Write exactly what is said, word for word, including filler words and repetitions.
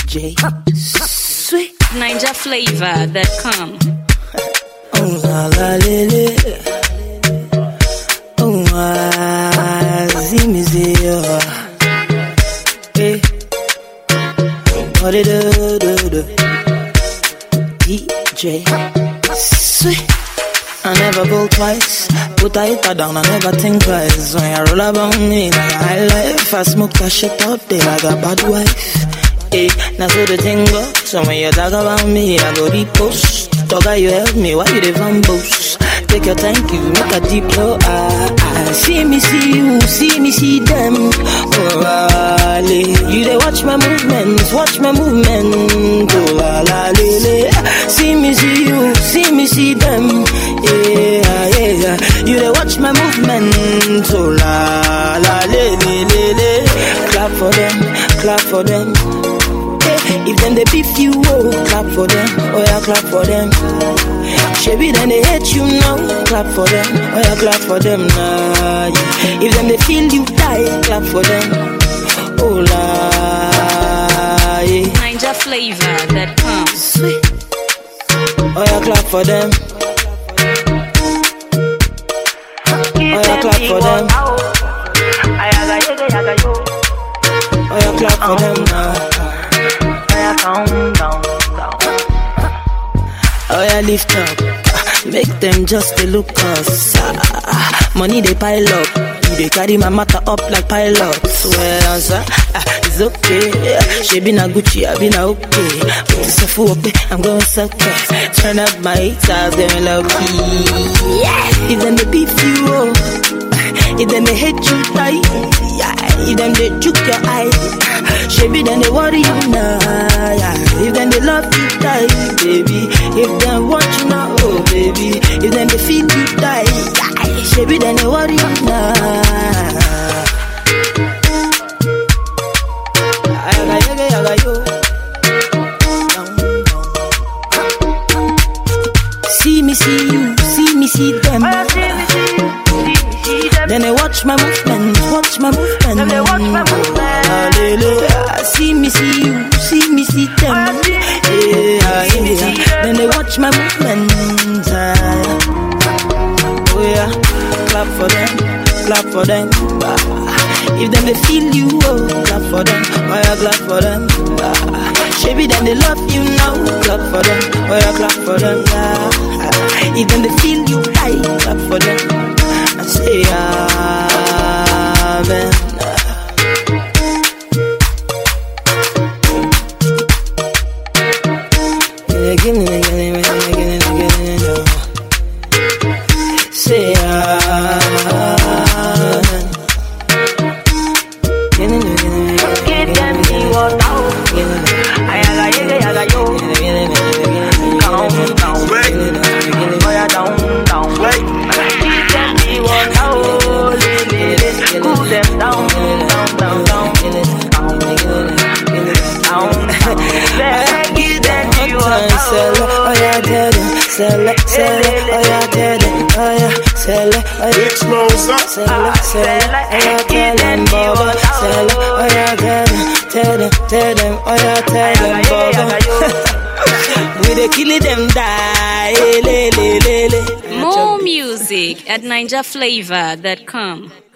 J. Sweet. Niger flavor that come. Oh la la lele. Oh ah, zimi zio. Hey. What it do do do? D J. Sweet. I never go twice. Put a hitter down, I never think twice. When you roll about me, like a high life, I smoke that shit up there like a bad wife. Hey, that's what the thing go. So when you talk about me, I go repost. Dogga, you help me, why you the van boast? Take your time, you make a deep low. Ah, ah. See me, see you, see me, see them. Oh, ah, you they watch my movements, watch my movement. Oh, la, la, le, le. See me, see you, see me, see them. Yeah, yeah, yeah. You they watch my movement. Oh, la, la, le, le, le, le. Clap for them, clap for them. If them they beef you, oh, clap for them. Oh yeah, clap for them. Shabby then they hate you now. Clap for them. Oh yeah, clap for them now. Yeah. If them they feel you die, clap for them. Oh la, yeah. Niger flavor that comes. Sweet. Oh yeah, clap for them. Oh yeah, clap for them. Oh yeah, clap for them now. Down, down, down. Oh yeah, lift up. Make them just to look us. Ah, money they pile up. You they carry my matter up like pilots. Well, answer, ah, it's okay. She been a Gucci, I been a okay. Put yourself up, I'm going circus. Turn up my haters, them low key. Yeah. If them they beef you, oh. If them they hate you tight, yeah. If them they juke your eye, shabby then they worry you now, yeah. If them they love you tight, baby. If them want you now, oh baby. If them they feel you tight, yeah. Shabby then they worry you now. Ayaga yaga yaga yo. See me, see you, see me, see them. Then they watch my movement, watch my movement. Then they watch my movement. See me, see you, see me, see them. Yeah, yeah. Then they watch my movement. Oh yeah, clap for them, clap for them. If them they feel you, oh, clap for them. Oh yeah, clap for them. Shabby then they love you now, clap for them. Oh yeah, clap for them. Yeah. If them they feel you right, clap for them. I say amen. Give me, give me, give me, give me, give me. Say amen. Give me, give me, Give them the water. Ayaga yaga yaga yo. Down, down, wait. Oh yeah, down, down, wait. Give them the water. Oh, le, le, le. Cool them down, down, down, down. Down, down. Give them the water. Oh yeah, tell them, sell it, sell it. Oh yeah, tell them, oh yeah, sell it. Oh yeah, Sell it, sell it, sell it. Oh yeah, tell them, Baba, sell it. Oh yeah, tell them, tell them, tell them. Oh yeah, tell them, Baba. We dey kill them, die. Le, le, le, le. More music at niger flavor that come.